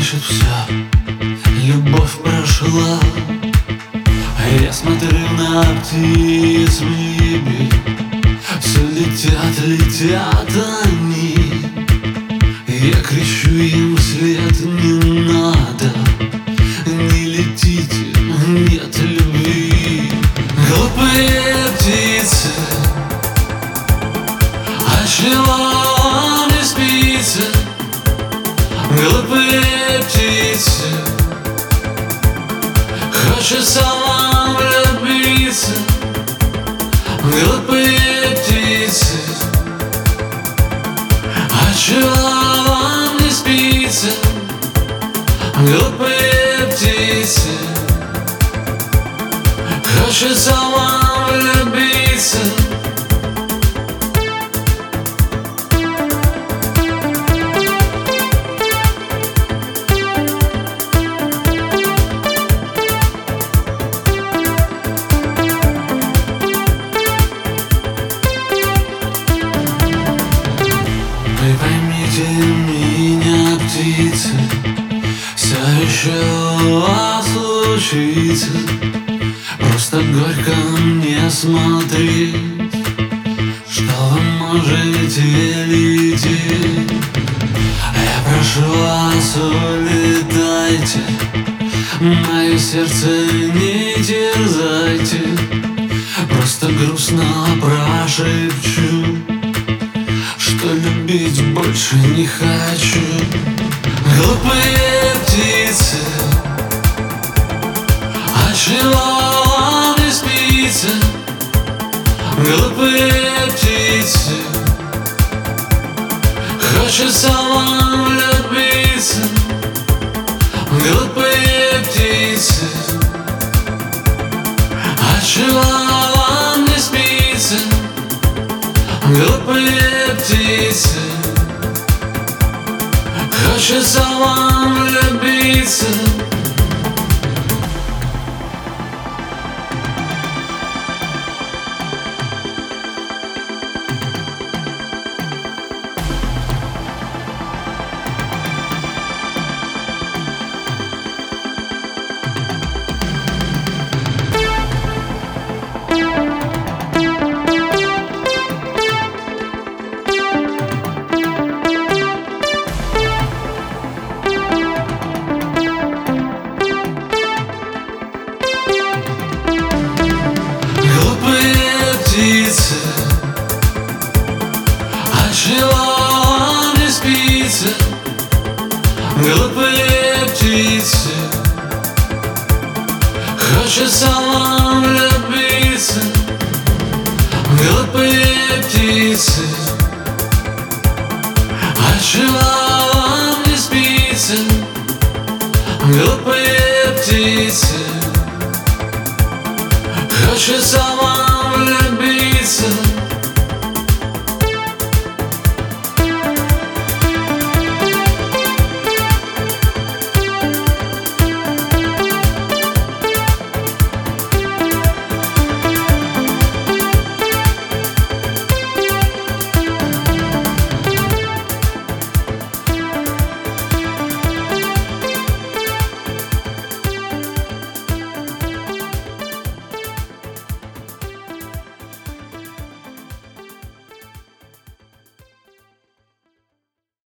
значит все, любовь прошла. Я смотрю на птиц в небе, все летят, летят они. Я кричу им вслед: не надо, не летите, нет любви. Глупые птицы, а чего не спится? Глупые птицы, хочется вам влюбиться. Глупые птицы, а чего вам не спится? Глупые птицы, хочется вам влюбиться. Вы поймите меня, птицы, все еще случится. Просто горько мне смотреть, что вы можете лететь. Я прошу вас, улетайте, мое сердце не терзайте. Просто грустно прошепчу, что любить больше не хочу. Глупые птицы, а чего вам не спится? Глупые птицы, хочется вам влюбиться. Глупые птицы, а чего вам не спится? Глупые птицы, хочется вам влюбиться. Птицы, а чего вам не спится? Глупые птицы, хочется вам влюбиться. Глупые птицы, а чего вам не спится? Глупые птицы, хочется вам влюбиться.